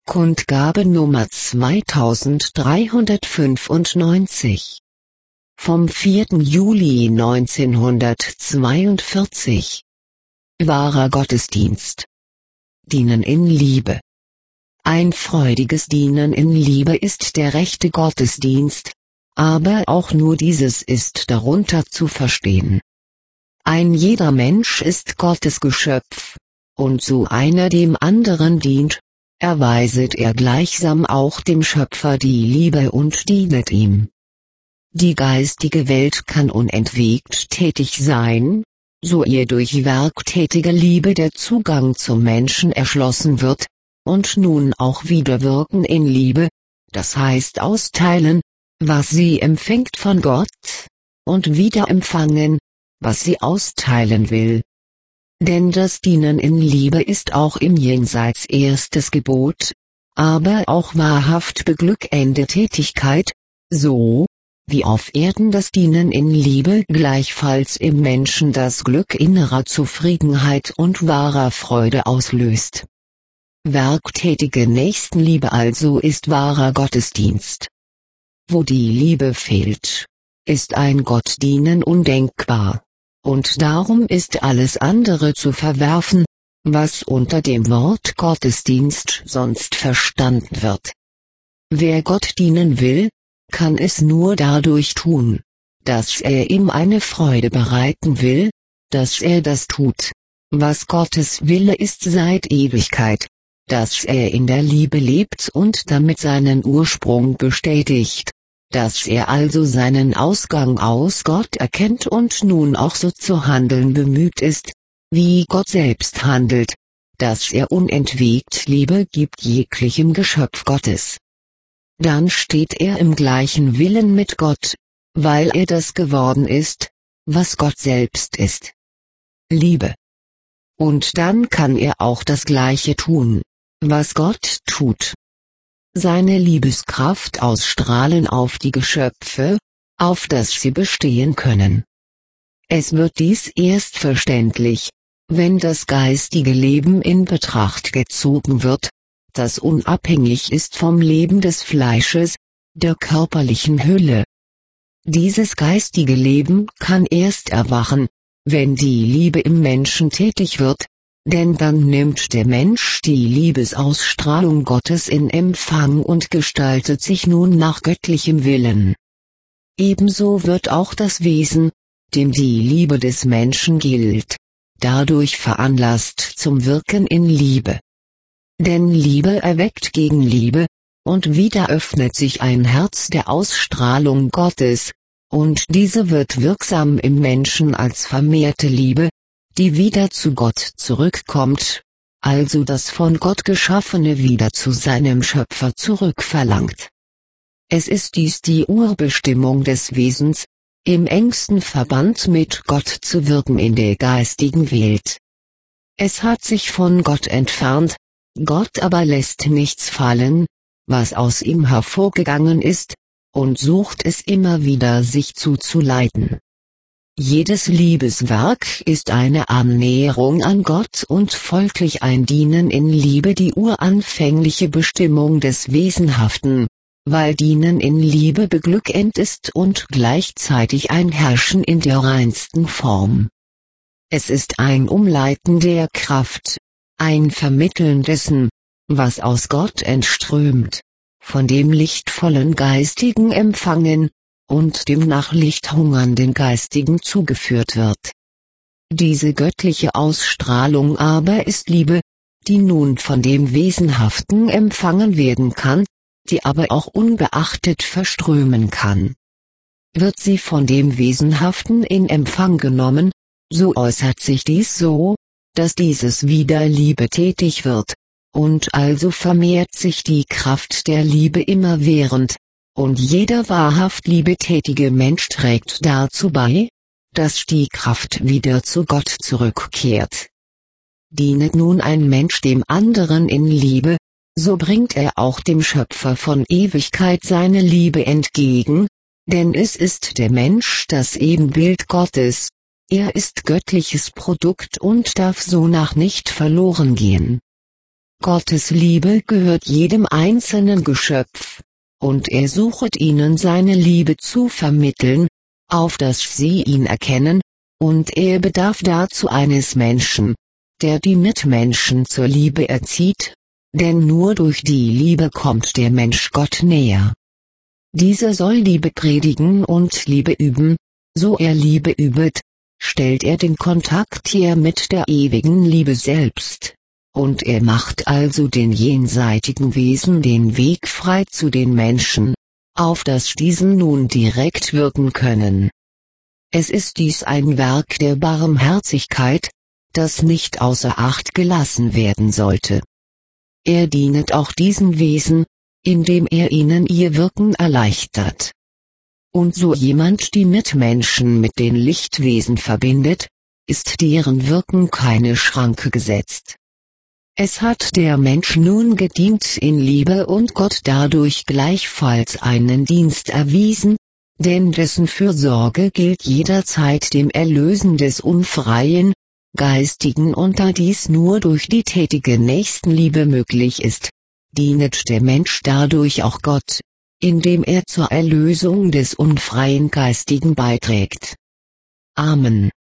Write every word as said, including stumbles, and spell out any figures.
Kundgabe Nummer zweitausenddreihundertfünfundneunzig. Vom vierten Juli neunzehnhundertzweiundvierzig. Wahrer Gottesdienst. Dienen in Liebe. Ein freudiges Dienen in Liebe ist der rechte Gottesdienst, aber auch nur dieses ist darunter zu verstehen. Ein jeder Mensch ist Gottes Geschöpf, und so einer dem anderen dient, erweiset er gleichsam auch dem Schöpfer die Liebe und dienet ihm. Die geistige Welt kann unentwegt tätig sein, so ihr durch werktätige Liebe der Zugang zum Menschen erschlossen wird, und nun auch wieder wirken in Liebe, das heißt austeilen, was sie empfängt von Gott, und wieder empfangen, was sie austeilen will. Denn das Dienen in Liebe ist auch im Jenseits erstes Gebot, aber auch wahrhaft beglückende Tätigkeit, so, wie auf Erden das Dienen in Liebe gleichfalls im Menschen das Glück innerer Zufriedenheit und wahrer Freude auslöst. Werktätige Nächstenliebe also ist wahrer Gottesdienst. Wo die Liebe fehlt, ist ein Gottdienen undenkbar. Und darum ist alles andere zu verwerfen, was unter dem Wort Gottesdienst sonst verstanden wird. Wer Gott dienen will, kann es nur dadurch tun, dass er ihm eine Freude bereiten will, dass er das tut, was Gottes Wille ist seit Ewigkeit, dass er in der Liebe lebt und damit seinen Ursprung bestätigt, dass er also seinen Ausgang aus Gott erkennt und nun auch so zu handeln bemüht ist, wie Gott selbst handelt, dass er unentwegt Liebe gibt jeglichem Geschöpf Gottes. Dann steht er im gleichen Willen mit Gott, weil er das geworden ist, was Gott selbst ist. Liebe. Und dann kann er auch das Gleiche tun, was Gott tut. Seine Liebeskraft ausstrahlen auf die Geschöpfe, auf das sie bestehen können. Es wird dies erst verständlich, wenn das geistige Leben in Betracht gezogen wird, das unabhängig ist vom Leben des Fleisches, der körperlichen Hülle. Dieses geistige Leben kann erst erwachen, wenn die Liebe im Menschen tätig wird, denn dann nimmt der Mensch die Liebesausstrahlung Gottes in Empfang und gestaltet sich nun nach göttlichem Willen. Ebenso wird auch das Wesen, dem die Liebe des Menschen gilt, dadurch veranlasst zum Wirken in Liebe. Denn Liebe erweckt gegen Liebe, und wieder öffnet sich ein Herz der Ausstrahlung Gottes, und diese wird wirksam im Menschen als vermehrte Liebe, die wieder zu Gott zurückkommt, also das von Gott Geschaffene wieder zu seinem Schöpfer zurückverlangt. Es ist dies die Urbestimmung des Wesens, im engsten Verband mit Gott zu wirken in der geistigen Welt. Es hat sich von Gott entfernt, Gott aber lässt nichts fallen, was aus ihm hervorgegangen ist, und sucht es immer wieder sich zuzuleiten. Jedes Liebeswerk ist eine Annäherung an Gott und folglich ein Dienen in Liebe die uranfängliche Bestimmung des Wesenhaften, weil Dienen in Liebe beglückend ist und gleichzeitig ein Herrschen in der reinsten Form. Es ist ein Umleiten der Kraft, ein Vermitteln dessen, was aus Gott entströmt, von dem lichtvollen Geistigen empfangen, und dem nach Licht hungernden Geistigen zugeführt wird. Diese göttliche Ausstrahlung aber ist Liebe, die nun von dem Wesenhaften empfangen werden kann, die aber auch unbeachtet verströmen kann. Wird sie von dem Wesenhaften in Empfang genommen, so äußert sich dies so, dass dieses wieder Liebe tätig wird, und also vermehrt sich die Kraft der Liebe immerwährend, und jeder wahrhaft liebetätige Mensch trägt dazu bei, dass die Kraft wieder zu Gott zurückkehrt. Dienet nun ein Mensch dem anderen in Liebe, so bringt er auch dem Schöpfer von Ewigkeit seine Liebe entgegen, denn es ist der Mensch das Ebenbild Gottes, er ist göttliches Produkt und darf sonach nicht verloren gehen. Gottes Liebe gehört jedem einzelnen Geschöpf, und er sucht ihnen seine Liebe zu vermitteln, auf dass sie ihn erkennen, und er bedarf dazu eines Menschen, der die Mitmenschen zur Liebe erzieht, denn nur durch die Liebe kommt der Mensch Gott näher. Dieser soll Liebe predigen und Liebe üben, so er Liebe übet, stellt er den Kontakt her mit der ewigen Liebe selbst, und er macht also den jenseitigen Wesen den Weg frei zu den Menschen, auf dass diesen nun direkt wirken können. Es ist dies ein Werk der Barmherzigkeit, das nicht außer Acht gelassen werden sollte. Er dienet auch diesen Wesen, indem er ihnen ihr Wirken erleichtert. Und so jemand die Mitmenschen mit den Lichtwesen verbindet, ist deren Wirken keine Schranke gesetzt. Es hat der Mensch nun gedient in Liebe und Gott dadurch gleichfalls einen Dienst erwiesen, denn dessen Fürsorge gilt jederzeit dem Erlösen des Unfreien, Geistigen, und da dies nur durch die tätige Nächstenliebe möglich ist, dienet der Mensch dadurch auch Gott, indem er zur Erlösung des unfreien Geistigen beiträgt. Amen.